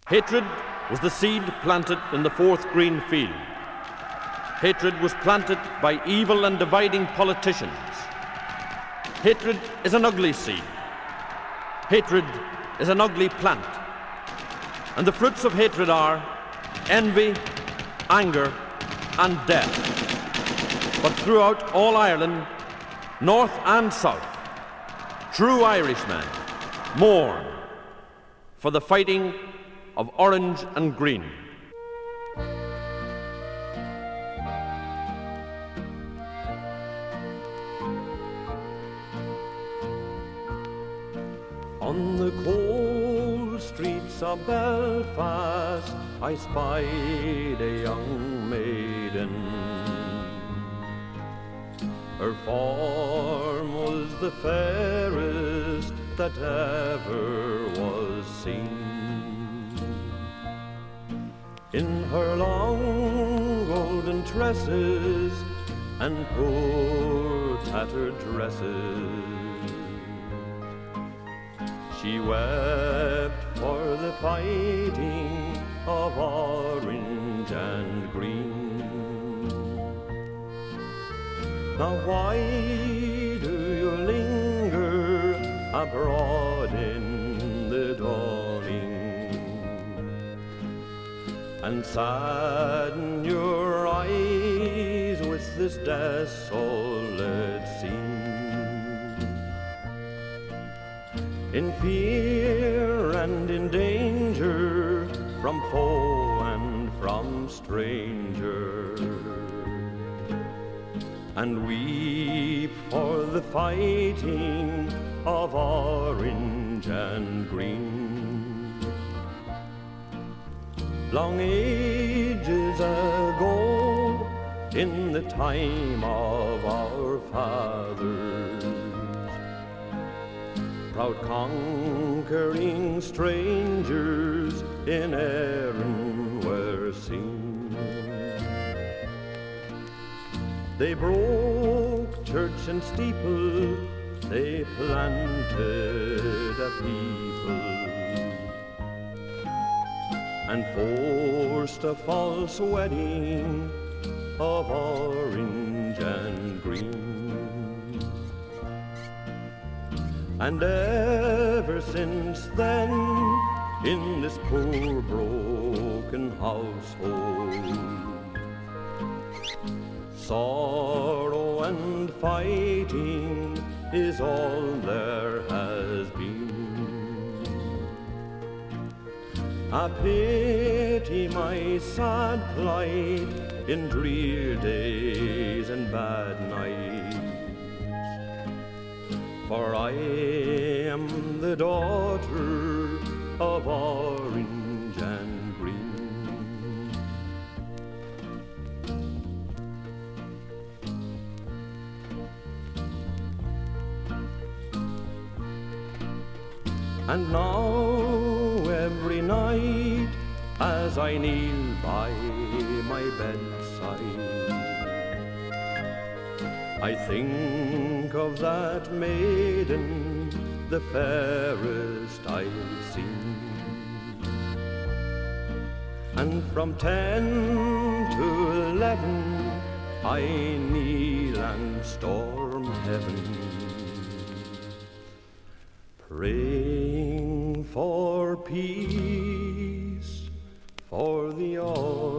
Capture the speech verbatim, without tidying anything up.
Hatred was the seed planted in the fourth green field. Hatred was planted by evil and dividing politicians. Hatred is an ugly seed. Hatred is an ugly plant. And the fruits of hatred are envy, anger, and death. But throughout all Ireland, north and south, true Irishmen mourn for the fighting of orange and green. On the cold streets of Belfast I spied a young maiden. Her form was the fairest that ever was seen. In her long golden tresses and poor tattered dresses, she wept for the fighting of orange and green. Now why do you linger abroad in the dawning and sadden your eyes with this desolate scene? In fear and in danger from foe and from stranger, and weep for the fighting of orange and green. Long ages ago, in the time of our fathers, proud conquering strangers in Erin were seen. They broke church and steeple, they planted a people, and forced a false wedding of orange and green. And ever since then, in this poor broken household, sorrow and fighting is all there has been. I pity my sad plight in drear days and bad nights, for I am the daughter of orange and green. And now every night as I kneel by my bedside, I think of that maiden, the fairest I've seen. And from ten to eleven I kneel and storm heaven, praying for peace for the all.